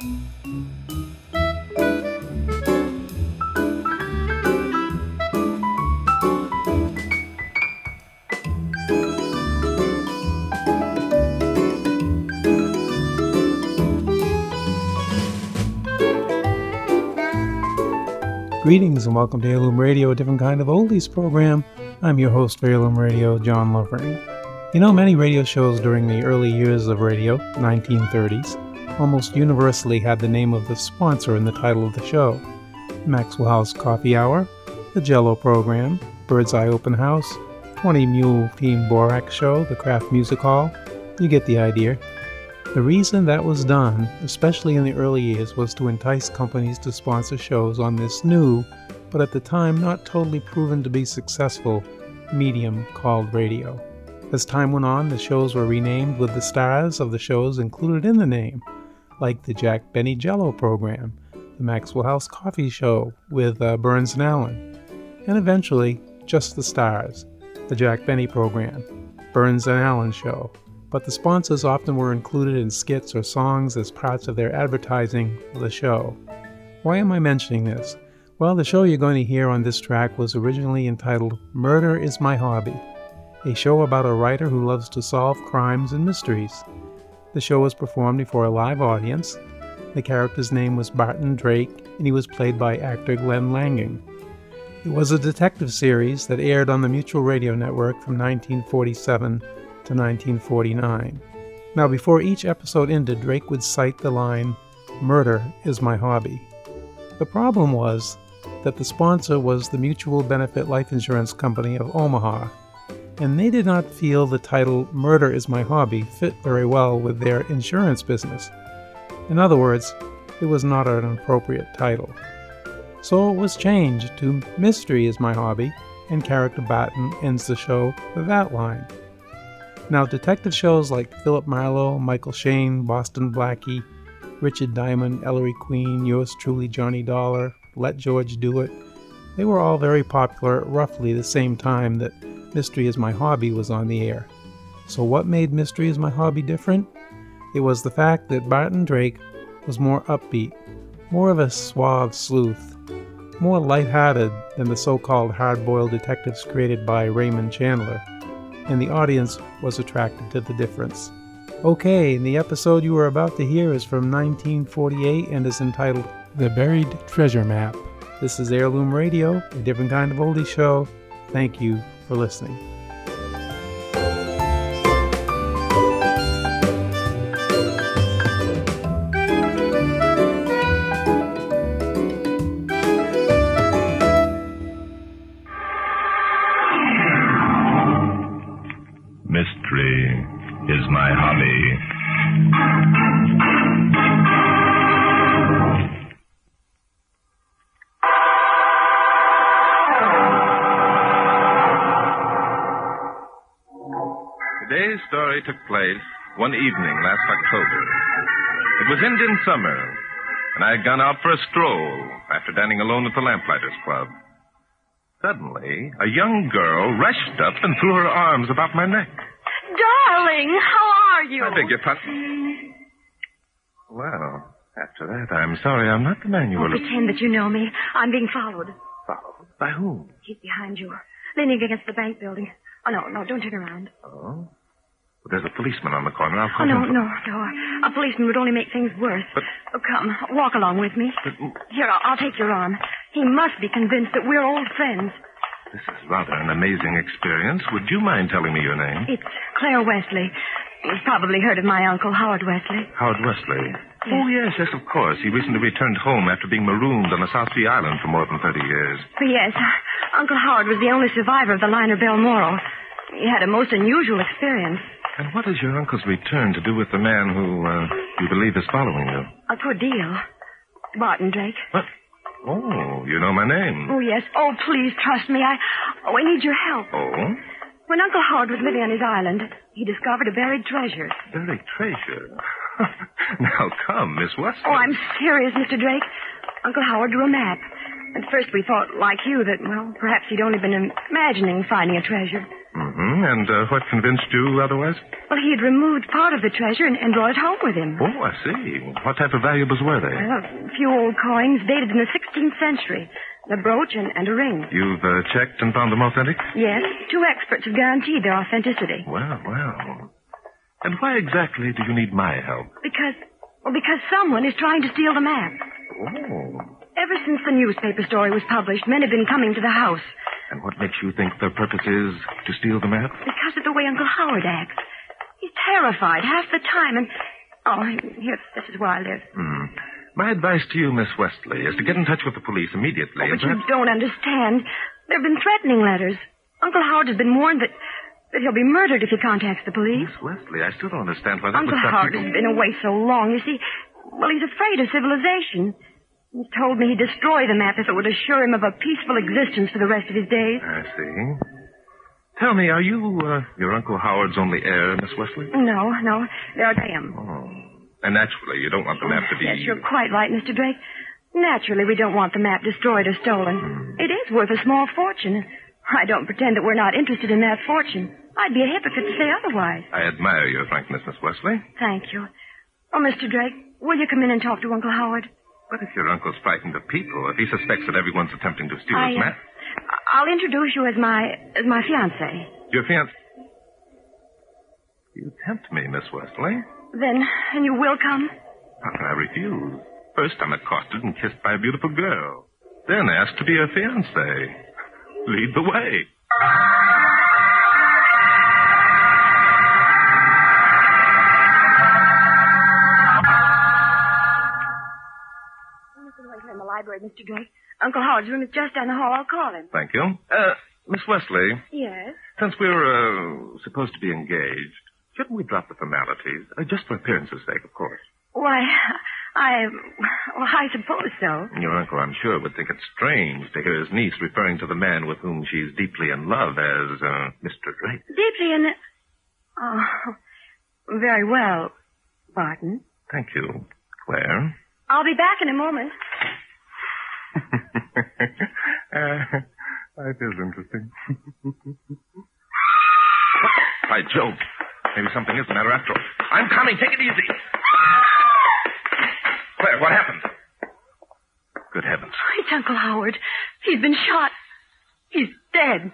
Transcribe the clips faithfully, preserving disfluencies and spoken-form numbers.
Greetings and welcome to Heirloom Radio, a different kind of oldies program. I'm your host for Heirloom Radio, John Lovering. You know, many radio shows during the early years of radio, nineteen thirties, almost universally had the name of the sponsor in the title of the show. Maxwell House Coffee Hour, the Jell-O Program, Bird's Eye Open House, twenty Mule Team Borax Show, the Kraft Music Hall. You get the idea. The reason that was done, especially in the early years, was to entice companies to sponsor shows on this new, but at the time not totally proven to be successful, medium called radio. As time went on, the shows were renamed with the stars of the shows included in the name, like the Jack Benny Jell-O Program, the Maxwell House Coffee Show with uh, Burns and Allen, and eventually just the stars, the Jack Benny Program, Burns and Allen Show. But the sponsors often were included in skits or songs as parts of their advertising of the show. Why am I mentioning this? Well, the show you're going to hear on this track was originally entitled Murder is My Hobby, a show about a writer who loves to solve crimes and mysteries. The show was performed before a live audience. The character's name was Barton Drake, and he was played by actor Glenn Langan. It was a detective series that aired on the Mutual Radio Network from nineteen forty-seven to nineteen forty-nine. Now, before each episode ended, Drake would cite the line, "Murder is my hobby." The problem was that the sponsor was the Mutual Benefit Life Insurance Company of Omaha, and they did not feel the title "Murder is my hobby" fit very well with their insurance business. In other words, it was not an appropriate title. So it was changed to "Mystery is my hobby," and character Barton ends the show with that line. Now, detective shows like Philip Marlowe, Michael Shane, Boston Blackie, Richard Diamond, Ellery Queen, yours truly Johnny Dollar, Let George Do It, they were all very popular at roughly the same time that Mystery is My Hobby was on the air. So what made Mystery is My Hobby different? It was the fact that Barton Drake was more upbeat, more of a suave sleuth, more lighthearted than the so-called hard-boiled detectives created by Raymond Chandler, and the audience was attracted to the difference. Okay, and the episode you are about to hear is from nineteen forty-eight and is entitled The Buried Treasure Map. This is Heirloom Radio, a different kind of oldie show. Thank you for listening. Mystery is my hobby. Today's story took place one evening last October. It was Indian summer, and I had gone out for a stroll after dining alone at the Lamplighters Club. Suddenly, a young girl rushed up and threw her arms about my neck. Darling, how are you? I beg your pardon. Well, after that, I'm sorry I'm not the man you Oh, were looking pretend that you know me. I'm being followed. for. By whom? He's behind you, leaning against the bank building. Oh, no, no, don't turn around. Oh? Well, there's a policeman on the corner. I'll Oh, call no, him. no, no. A policeman would only make things worse. But- Oh, come, walk along with me. But- Here, I'll, I'll take your arm. He must be convinced that we're old friends. This is rather an amazing experience. Would you mind telling me your name? It's Claire Wesley. You've probably heard of my uncle, Howard Wesley. Howard Wesley. Oh, yes, yes, of course. He recently returned home after being marooned on the South Sea Island for more than thirty years. Yes, Uncle Howard was the only survivor of the liner Balmoral. He had a most unusual experience. And what has your uncle's return to do with the man who, uh, you believe is following you? A good deal. Barton Drake. What? Oh, you know my name. Oh, yes. Oh, please trust me. I, oh, I need your help. Oh? When Uncle Howard was living on his island, he discovered a buried treasure. Buried treasure? Now, come, Miss Wesley. Oh, I'm serious, Mister Drake. Uncle Howard drew a map. At first we thought, like you, that, well, perhaps he'd only been imagining finding a treasure. Hmm. Mm-hmm. And uh, what convinced you otherwise? Well, he had removed part of the treasure and, and brought it home with him. Oh, I see. What type of valuables were they? Well, a few old coins dated in the sixteenth century. The brooch and, and a ring. You've uh, checked and found them authentic? Yes. Two experts have guaranteed their authenticity. Well, well. And why exactly do you need my help? Because, well, because someone is trying to steal the map. Oh. Ever since the newspaper story was published, men have been coming to the house. And what makes you think their purpose is to steal the map? Because of the way Uncle Howard acts. He's terrified half the time, and... Oh, here, this is where I live. Hmm. My advice to you, Miss Westley, is to get in touch with the police immediately. Oh, but perhaps... you don't understand. There have been threatening letters. Uncle Howard has been warned that, that he'll be murdered if he contacts the police. Miss Wesley, I still don't understand why that Uncle would stop Howard people... has been away so long. You see, well, he's afraid of civilization. He told me he'd destroy the map if it would assure him of a peaceful existence for the rest of his days. I see. Tell me, are you uh, your Uncle Howard's only heir, Miss Wesley? No, no. There I am. Oh. And naturally, you don't want the map to be... Yes, you're quite right, Mister Drake. Naturally, we don't want the map destroyed or stolen. Hmm. It is worth a small fortune. I don't pretend that we're not interested in that fortune. I'd be a hypocrite to say otherwise. I admire your frankness, Miss Wesley. Thank you. Oh, Mister Drake, will you come in and talk to Uncle Howard? But if your uncle's frightened of people, if he suspects that everyone's attempting to steal I, his map... Uh, I'll introduce you as my as my fiancé. Your fiancé... You tempt me, Miss Wesley. Then, and you will come? How can I refuse? First, I'm accosted and kissed by a beautiful girl. Then asked to be her fiancé. Lead the way. In the library, Mister Drake. Uncle Howard's room is just down the hall. I'll call him. Thank you. Uh, Miss Wesley, Yes? since we're uh, supposed to be engaged, shouldn't we drop the formalities? Uh, just for appearance's sake, of course. Why, I... Well, I suppose so. Your uncle, I'm sure, would think it strange to hear his niece referring to the man with whom she's deeply in love as uh, Mister Drake. Deeply in... Oh, very well, Barton. Thank you, Claire. I'll be back in a moment. uh, that is interesting. By Jove. Maybe something is the matter after all. I'm coming. Take it easy. Claire, what happened? Good heavens. It's Uncle Howard. He's been shot. He's dead.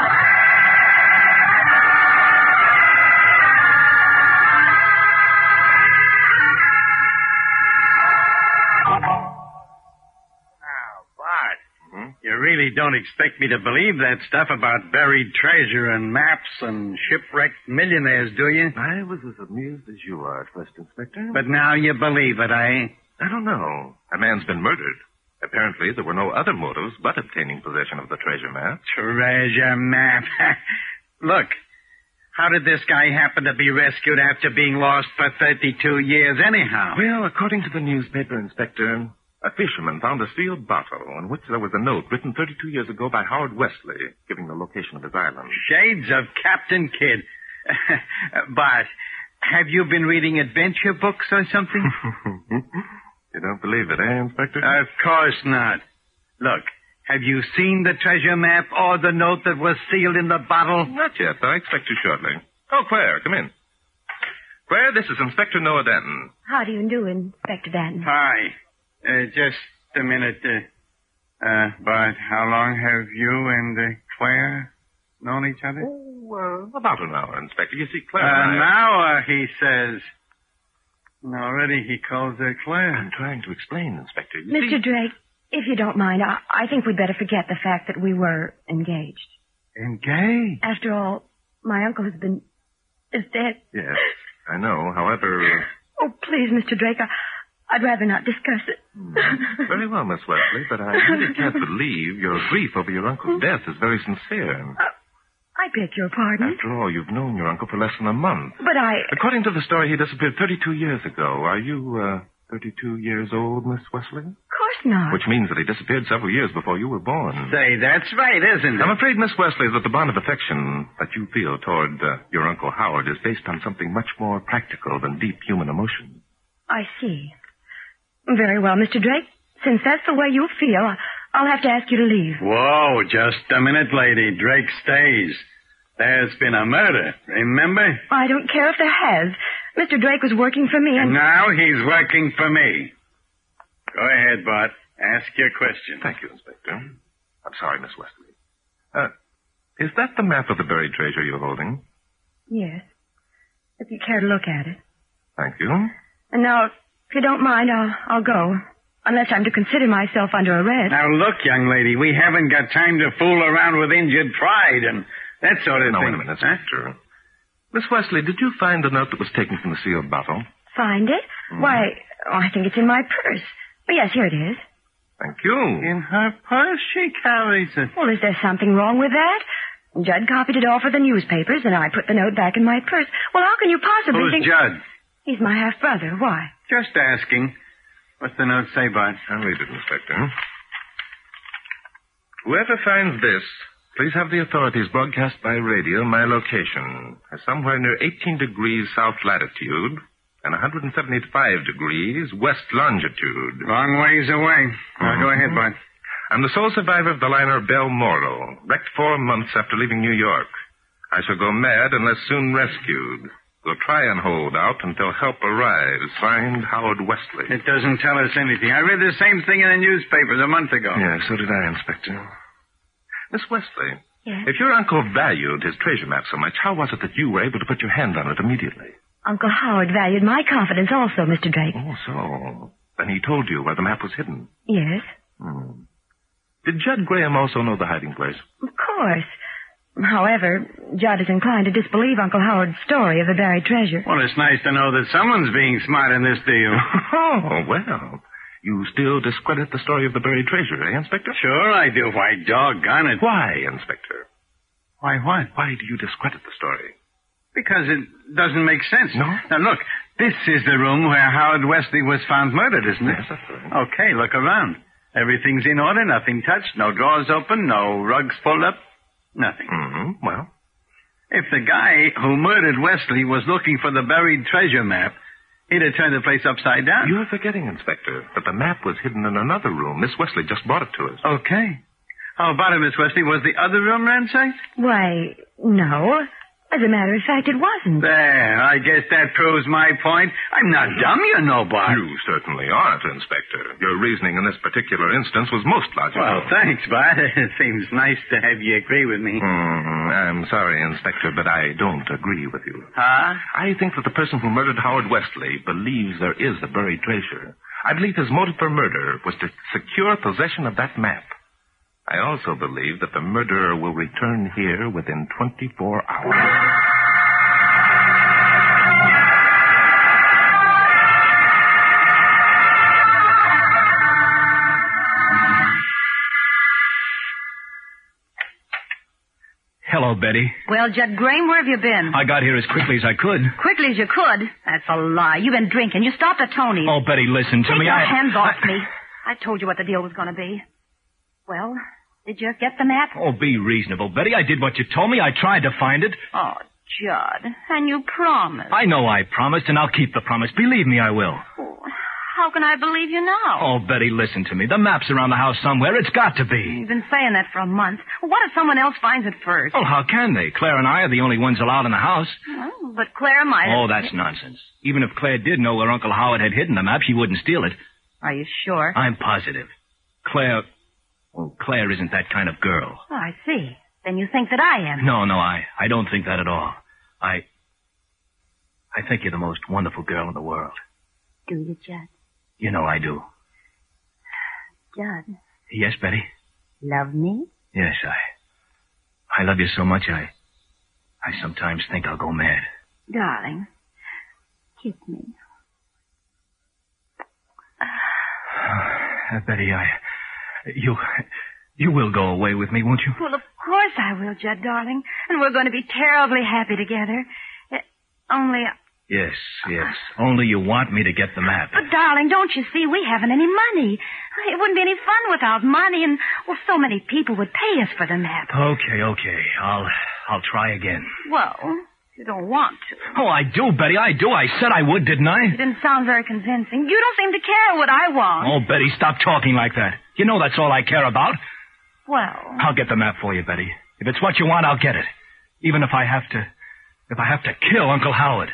You really don't expect me to believe that stuff about buried treasure and maps and shipwrecked millionaires, do you? I was as amused as you are at first, Inspector. But now you believe it, eh? I don't know. A man's been murdered. Apparently, there were no other motives but obtaining possession of the treasure map. Treasure map. Look, how did this guy happen to be rescued after being lost for thirty-two years anyhow? Well, according to the newspaper, Inspector, a fisherman found a sealed bottle on which there was a note written thirty-two years ago by Howard Wesley, giving the location of his island. Shades of Captain Kidd. Bart, have you been reading adventure books or something? You don't believe it, eh, Inspector? Of course not. Look, have you seen the treasure map or the note that was sealed in the bottle? Not yet, but I expect you shortly. Oh, Claire, come in. Claire, this is Inspector Noah Danton. How do you do, Inspector Danton? Hi. Uh, just a minute. Uh, uh, Bart, how long have you and uh, Claire known each other? Oh, uh, about an hour, Inspector. You see, Claire An and I... hour, he says. And already he calls her Claire. I'm trying to explain, Inspector. You Mister see... Drake, if you don't mind, I, I think we'd better forget the fact that we were engaged. Engaged? After all, my uncle has been... is dead. Yes, I know. However... Oh, please, Mister Drake, I... I'd rather not discuss it. Mm, very well, Miss Wesley, but I really can't believe your grief over your uncle's death is very sincere. Uh, I beg your pardon. After all, you've known your uncle for less than a month. But I... According to the story, he disappeared thirty-two years ago. Are you, uh, thirty-two years old, Miss Wesley? Of course not. Which means that he disappeared several years before you were born. Say, that's right, isn't it? I'm afraid, Miss Wesley, that the bond of affection that you feel toward uh, your Uncle Howard is based on something much more practical than deep human emotion. I see. Very well, Mister Drake. Since that's the way you feel, I'll have to ask you to leave. Whoa, just a minute, lady. Drake stays. There's been a murder, remember? I don't care if there has. Mister Drake was working for me, and... And now he's working for me. Go ahead, Bart. Ask your question. Thank you, Inspector. I'm sorry, Miss Wesley. Uh, is that the map of the buried treasure you're holding? Yes. If you care to look at it. Thank you. And now, if you don't mind, I'll, I'll go. Unless I'm to consider myself under arrest. Now, look, young lady, we haven't got time to fool around with injured pride and that sort of no, thing. No, wait a minute, Inspector. Huh? Miss Wesley, did you find the note that was taken from the sealed bottle? Find it? Mm. Why, oh, I think it's in my purse. Oh, yes, here it is. Thank you. In her purse, she carries it. Well, is there something wrong with that? Judd copied it all for the newspapers, and I put the note back in my purse. Well, how can you possibly Who's think... Judd? He's my half-brother. Why? Just asking. What's the note say, Bart? I'll read it, Inspector. Whoever finds this, please have the authorities broadcast by radio my location as somewhere near eighteen degrees south latitude and one hundred seventy-five degrees west longitude. Long ways away. Now, mm-hmm. Go ahead, Bart. I'm the sole survivor of the liner Balmoral, wrecked four months after leaving New York. I shall go mad unless soon rescued. We'll try and hold out until help arrives. Signed, Howard Wesley. It doesn't tell us anything. I read the same thing in the newspapers a month ago. Yeah, so did I, Inspector. Miss Wesley. Yes? If your uncle valued his treasure map so much, how was it that you were able to put your hand on it immediately? Uncle Howard valued my confidence also, Mister Drake. Oh, so. Then he told you where the map was hidden. Yes. Hmm. Did Judd Graham also know the hiding place? Of course. However, Judd is inclined to disbelieve Uncle Howard's story of the buried treasure. Well, it's nice to know that someone's being smart in this deal. Oh, well. You still discredit the story of the buried treasure, eh, Inspector? Sure I do. Why, doggone it. Why, Inspector? Why what? Why do you discredit the story? Because it doesn't make sense. No? Now, look, this is the room where Howard Wesley was found murdered, isn't it? Yes, that's right. Okay, look around. Everything's in order, nothing touched, no drawers open, no rugs pulled up, nothing. Mm-hmm. Well? If the guy who murdered Wesley was looking for the buried treasure map, he'd have turned the place upside down. You're forgetting, Inspector, that the map was hidden in another room. Miss Wesley just brought it to us. Okay. How about it, Miss Wesley? Was the other room ransacked? Why, no. As a matter of fact, it wasn't. There, I guess that proves my point. I'm not dumb, you know, Bart. You certainly aren't, Inspector. Your reasoning in this particular instance was most logical. Well, thanks, Bart. It seems nice to have you agree with me. Mm, I'm sorry, Inspector, but I don't agree with you. Huh? I think that the person who murdered Howard Wesley believes there is a buried treasure. I believe his motive for murder was to secure possession of that map. I also believe that the murderer will return here within twenty-four hours. Hello, Betty. Well, Judd Graham, where have you been? I got here as quickly as I could. Quickly as you could? That's a lie. You've been drinking. You stopped at Tony's. Oh, Betty, listen to Take me. your I... hands off I... me. I told you what the deal was going to be. Well, did you get the map? Oh, be reasonable, Betty. I did what you told me. I tried to find it. Oh, Judd. And you promised. I know I promised, and I'll keep the promise. Believe me, I will. Oh, how can I believe you now? Oh, Betty, listen to me. The map's around the house somewhere. It's got to be. You've been saying that for a month. What if someone else finds it first? Well, how can they? Claire and I are the only ones allowed in the house. Well, but Claire might have... Oh, that's nonsense. Even if Claire did know where Uncle Howard had hidden the map, she wouldn't steal it. Are you sure? I'm positive. Claire... Well, Claire isn't that kind of girl. Oh, I see. Then you think that I am. No, no, I, I don't think that at all. I... I think you're the most wonderful girl in the world. Do you, Judd? You know I do. Judd. Yes, Betty? Love me? Yes, I... I love you so much, I... I sometimes think I'll go mad. Darling, kiss me. Uh, Betty, I... You... You will go away with me, won't you? Well, of course I will, Judd, darling. And we're going to be terribly happy together. Uh, only... Yes, yes. Only you want me to get the map. But, darling, don't you see, we haven't any money. It wouldn't be any fun without money, and, well, so many people would pay us for the map. Okay, okay. I'll... I'll try again. Well, you don't want to. Oh, I do, Betty, I do. I said I would, didn't I? You didn't sound very convincing. You don't seem to care what I want. Oh, Betty, stop talking like that. You know that's all I care about. Well... I'll get the map for you, Betty. If it's what you want, I'll get it. Even if I have to... if I have to kill Uncle Howard.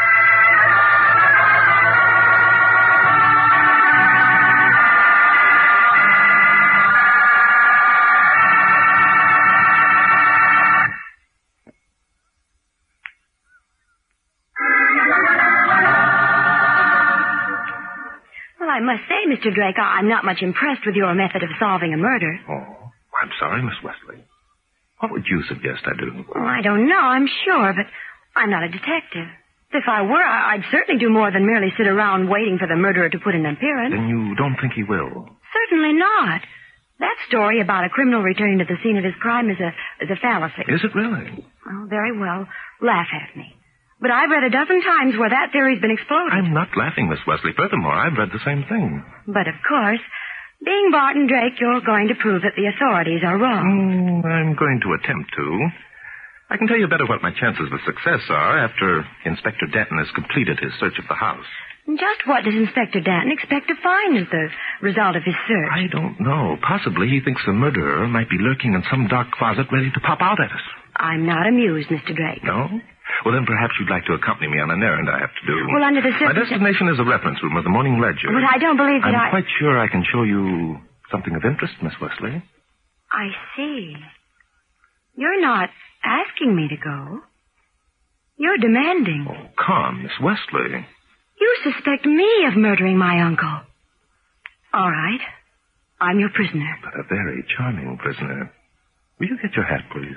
I must say, Mister Drake, I'm not much impressed with your method of solving a murder. Oh, I'm sorry, Miss Wesley. What would you suggest I do? Well, I don't know, I'm sure, but I'm not a detective. If I were, I'd certainly do more than merely sit around waiting for the murderer to put in an appearance. Then you don't think he will? Certainly not. That story about a criminal returning to the scene of his crime is a is a fallacy. Is it really? Oh, very well. Laugh at me. But I've read a dozen times where that theory's been exploded. I'm not laughing, Miss Wesley. Furthermore, I've read the same thing. But, of course, being Barton Drake, you're going to prove that the authorities are wrong. Mm, I'm going to attempt to. I can tell you better what my chances of success are after Inspector Danton has completed his search of the house. Just what does Inspector Danton expect to find as the result of his search? I don't know. Possibly he thinks the murderer might be lurking in some dark closet ready to pop out at us. I'm not amused, Mister Drake. No? Well, then perhaps you'd like to accompany me on an errand I have to do. Well, under the My circumstances... destination is the reference room of the Morning Ledger. But I don't believe that I'm I... quite sure I can show you something of interest, Miss Wesley. I see. You're not asking me to go. You're demanding. Oh, come, Miss Wesley. You suspect me of murdering my uncle. All right. I'm your prisoner. But a very charming prisoner. Will you get your hat, please?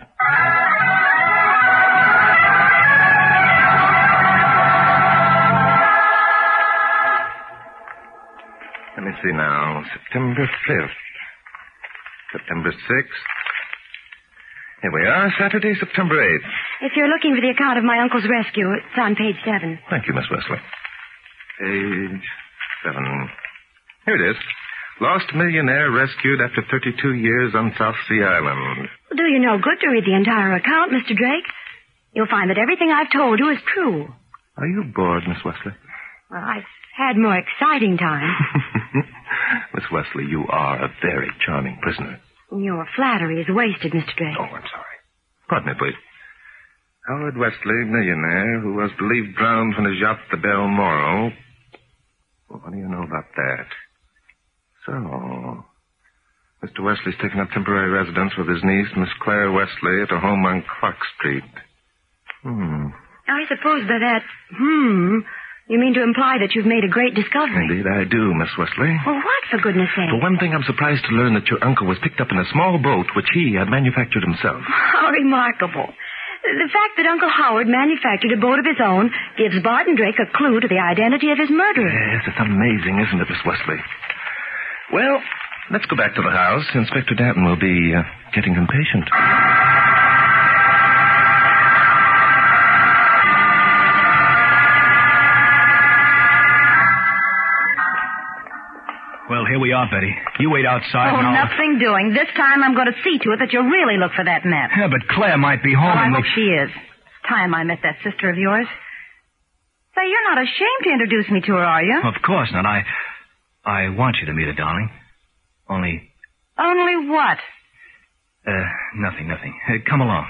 Let me see now. September fifth. September sixth. Here we are, Saturday, September eighth. If you're looking for the account of my uncle's rescue, it's on page seven. Thank you, Miss Wesley. Page seven. Here it is. Lost millionaire rescued after thirty-two years on South Sea Island. Well, do you no good to read the entire account, Mister Drake? You'll find that everything I've told you is true. Are you bored, Miss Wesley? Well, I've had more exciting times. Miss Wesley, you are a very charming prisoner. Your flattery is wasted, Mister Drake. Oh, I'm sorry. Pardon me, please. Howard Wesley, millionaire, who was believed drowned from his yacht, the Balmoral. Well, what do you know about that? So, Mister Wesley's taken up temporary residence with his niece, Miss Claire Wesley, at a home on Clark Street. Hmm. I suppose by that, hmm, you mean to imply that you've made a great discovery. Indeed, I do, Miss Wesley. Well, what, for goodness sake? For one thing, I'm surprised to learn that your uncle was picked up in a small boat which he had manufactured himself. How remarkable. The fact that Uncle Howard manufactured a boat of his own gives Barton Drake a clue to the identity of his murderer. Yes, it's amazing, isn't it, Miss Wesley? Well, let's go back to the house. Inspector Danton will be uh, getting impatient. Well, here we are, Betty. You wait outside Oh, and I'll... nothing doing. This time I'm going to see to it that you really look for that map. Yeah, but Claire might be home Well, I and hope we... she is. It's time I met that sister of yours. Say, you're not ashamed to introduce me to her, are you? Of course not. I... I want you to meet her, darling. Only... Only what? Uh, nothing, nothing. Uh, come along.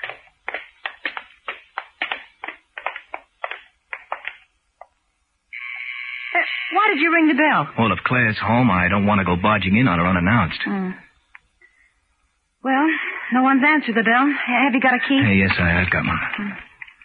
Uh, why did you ring the bell? Well, if Claire's home, I don't want to go barging in on her unannounced. Hmm. Well, no one's answered the bell. Have you got a key? Hey, yes, I, I've got one. Hmm.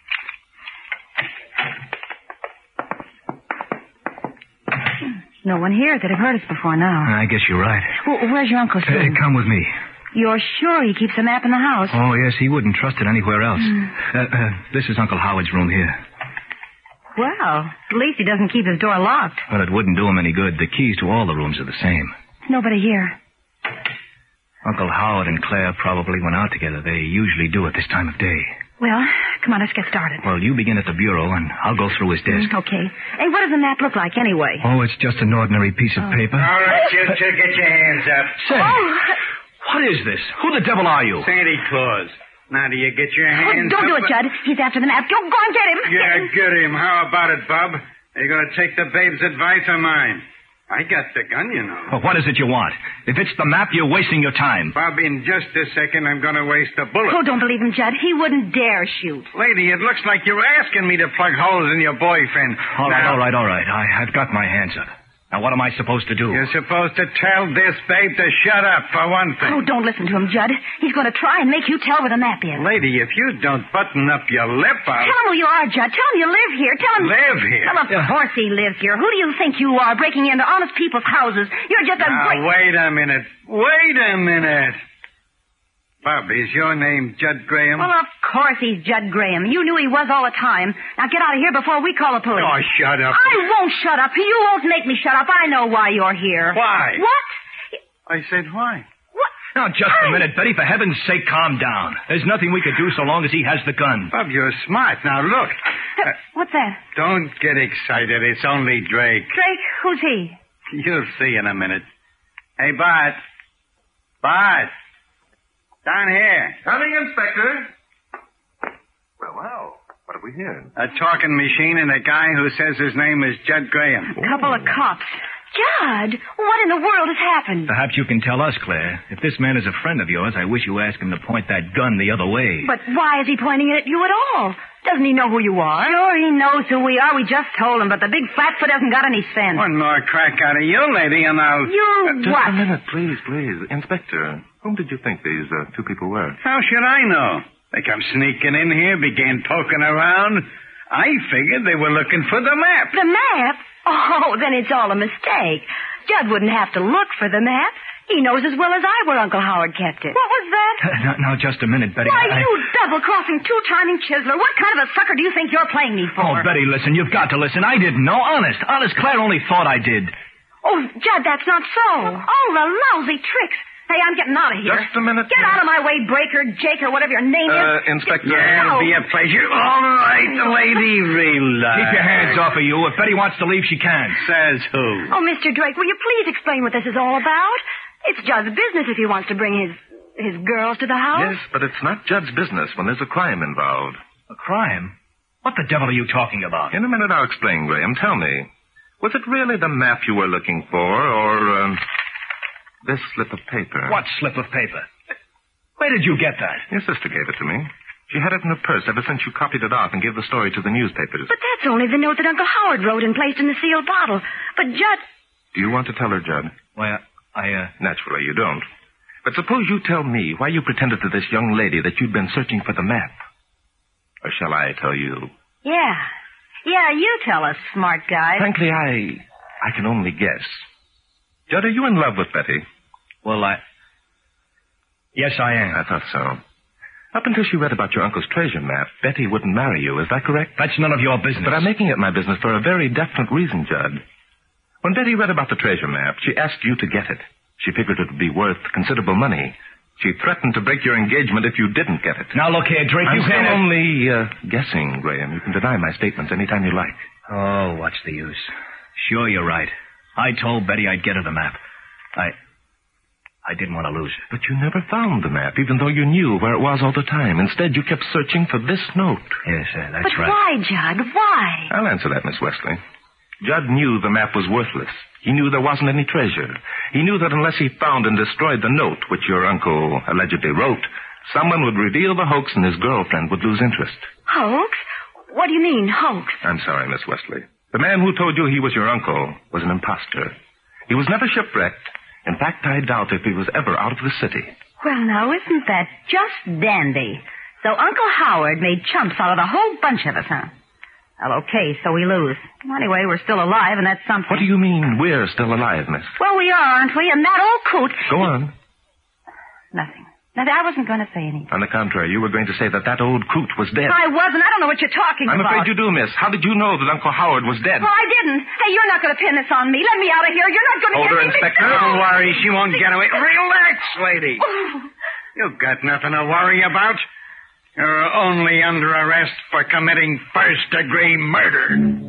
No one here that have heard us before now. I guess you're right. Well, where's your uncle's Hey, room? come with me. You're sure he keeps a map in the house? Oh, yes, he wouldn't trust it anywhere else. Mm. Uh, uh, this is Uncle Howard's room here. Well, at least he doesn't keep his door locked. Well, it wouldn't do him any good. The keys to all the rooms are the same. Nobody here. Uncle Howard and Claire probably went out together. They usually do at this time of day. Well, come on, let's get started. Well, you begin at the bureau, and I'll go through his desk. Mm, okay. Hey, what does the map look like anyway? Oh, it's just an ordinary piece of Oh. paper. All right, you two, get your hands up. Say, Oh, what is this? Who the devil are you? Santa Claus. Now, do you get your oh, hands don't up? do it, Judd. He's after the map. Go, go and get him. Yeah, get him. How about it, Bub? Are you going to take the babe's advice or mine? I got the gun, you know. Well, what is it you want? If it's the map, you're wasting your time. Bob, in just a second, I'm going to waste a bullet. Oh, don't believe him, Judd. He wouldn't dare shoot. Lady, it looks like you're asking me to plug holes in your boyfriend. All right, Now, all right, all right. I, I've got my hands up. Now, what am I supposed to do? You're supposed to tell this babe to shut up, for one thing. Oh, don't listen to him, Judd. He's going to try and make you tell where the map is. Lady, if you don't button up your lip, I'll... Tell him who you are, Judd. Tell him you live here. Tell him... Live here? Well, of course he lives here. Who do you think you are, breaking into honest people's houses? You're just a Now, great... wait a minute. Wait a minute. Bob, is your name Judd Graham? Well, of course he's Judd Graham. You knew he was all the time. Now get out of here before we call the police. Oh, shut up. I won't shut up. You won't make me shut up. I know why you're here. Why? What? I said why? What? Now, just a minute, Betty. For heaven's sake, calm down. There's nothing we could do so long as he has the gun. Bob, you're smart. Now, look. Uh, What's that? Don't get excited. It's only Drake. Drake? Who's he? You'll see in a minute. Hey, Bart. Bart. Down here. Coming, Inspector. Well, well, what have we here? A talking machine and a guy who says his name is Judd Graham. A couple of cops. Judd, what in the world has happened? Perhaps you can tell us, Claire. If this man is a friend of yours, I wish you asked him to point that gun the other way. But why is he pointing it at you at all? Doesn't he know who you are? Sure, he knows who we are. We just told him, but the big flatfoot hasn't got any sense. One more crack out of you, lady, and I'll... You Just what? a minute, please, please. Inspector, whom did you think these uh, two people were? How should I know? They come sneaking in here, began poking around. I figured they were looking for the map. The map? Oh, then it's all a mistake. Judd wouldn't have to look for the map. He knows as well as I where Uncle Howard kept it. What was that? now, now, just a minute, Betty. Why, I... you double-crossing, two-timing chiseler. What kind of a sucker do you think you're playing me for? Oh, Betty, listen. You've got to listen. I didn't know. Honest. Honest, Claire only thought I did. Oh, Judd, that's not so. Oh, the lousy tricks. Hey, I'm getting out of here. Just a minute. Get out of my way, Breaker, Jake, or whatever your name is. Uh, Inspector. Yeah, it'll be a pleasure. All right, lady, relax. Keep your hands off of you. If Betty wants to leave, she can. Says who? Oh, Mister Drake, will you please explain what this is all about? It's Judd's business if he wants to bring his his girls to the house. Yes, but it's not Judd's business when there's a crime involved. A crime? What the devil are you talking about? In a minute, I'll explain, Graham. Tell me, was it really the map you were looking for, or um, this slip of paper? What slip of paper? Where did you get that? Your sister gave it to me. She had it in her purse ever since you copied it off and gave the story to the newspapers. But that's only the note that Uncle Howard wrote and placed in the sealed bottle. But Judd... Do you want to tell her, Judd? Why, I, uh... Naturally, you don't. But suppose you tell me why you pretended to this young lady that you'd been searching for the map. Or shall I tell you? Yeah. Yeah, you tell us, smart guy. Frankly, I... I can only guess. Judd, are you in love with Betty? Well, I... Yes, I am. I thought so. Up until she read about your uncle's treasure map, Betty wouldn't marry you. Is that correct? That's none of your business. But I'm making it my business for a very definite reason, Judd. When Betty read about the treasure map, she asked you to get it. She figured it would be worth considerable money. She threatened to break your engagement if you didn't get it. Now, look here, Drake, I'm you still can't... only uh, guessing, Graham. You can deny my statements anytime you like. Oh, what's the use? Sure, you're right. I told Betty I'd get her the map. I... I didn't want to lose it. But you never found the map, even though you knew where it was all the time. Instead, you kept searching for this note. Yes, sir, that's but right. why, Judd? Why? I'll answer that, Miss Wesley. Judd knew the map was worthless. He knew there wasn't any treasure. He knew that unless he found and destroyed the note, which your uncle allegedly wrote, someone would reveal the hoax and his girlfriend would lose interest. Hoax? What do you mean, hoax? I'm sorry, Miss Wesley. The man who told you he was your uncle was an imposter. He was never shipwrecked. In fact, I doubt if he was ever out of the city. Well, now, isn't that just dandy? So Uncle Howard made chumps out of the whole bunch of us, huh? Well, okay, so we lose. Anyway, we're still alive, and that's something. What do you mean we're still alive, miss? Well, we are, aren't we? And that old coot... Go on. Nothing. Nothing. I wasn't going to say anything. On the contrary, you were going to say that that old coot was dead. I wasn't. I don't know what you're talking I'm about. afraid you do, miss. How did you know that Uncle Howard was dead? Well, I didn't. Hey, you're not going to pin this on me. Let me out of here. You're not going to Hold get her, me... Inspector. Don't worry, she won't get away. Relax, lady. Oh. You've got nothing to worry about. You're only under arrest for committing first-degree murder.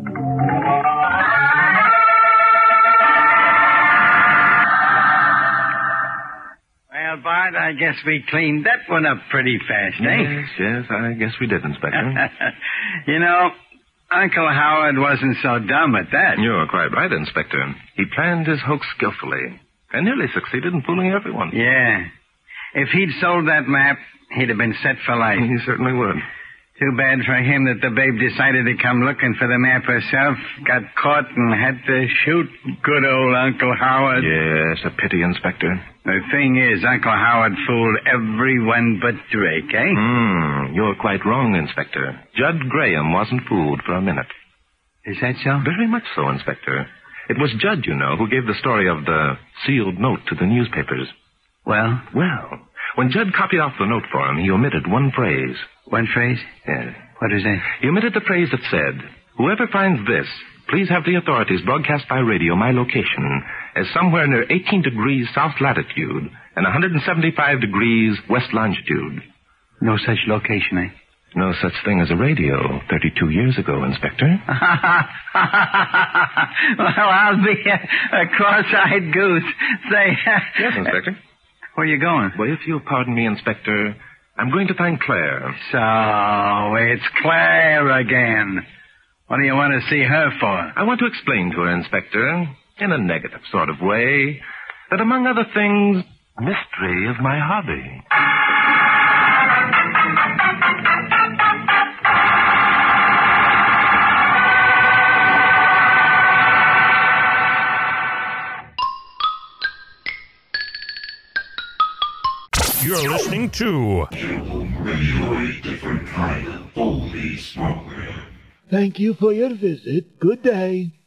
Well, Bart, I guess we cleaned that one up pretty fast, eh? Yes, yes, I guess we did, Inspector. You know, Uncle Howard wasn't so dumb at that. You're quite right, Inspector. He planned his hoax skillfully and nearly succeeded in fooling everyone. Yeah. If he'd sold that map, he'd have been set for life. He certainly would. Too bad for him that the babe decided to come looking for the map herself, got caught, and had to shoot good old Uncle Howard. Yes, a pity, Inspector. The thing is, Uncle Howard fooled everyone but Drake, eh? Hmm, you're quite wrong, Inspector. Judd Graham wasn't fooled for a minute. Is that so? Very much so, Inspector. It was Judd, you know, who gave the story of the sealed note to the newspapers. Well? Well, when Judd copied off the note for him, he omitted one phrase. One phrase? Yes. What is that? He omitted the phrase that said, "Whoever finds this, please have the authorities broadcast by radio my location as somewhere near eighteen degrees south latitude and one hundred seventy-five degrees west longitude." No such location, eh? No such thing as a radio thirty-two years ago, Inspector. Well, I'll be a, a cross-eyed goose. Say... Yes, Inspector. Where are you going? Well, if you'll pardon me, Inspector, I'm going to find Claire. So, it's Claire again. What do you want to see her for? I want to explain to her, Inspector, in a negative sort of way, that among other things, mystery is my hobby. You're listening to A different kind of oldies program. Thank you for your visit. Good day.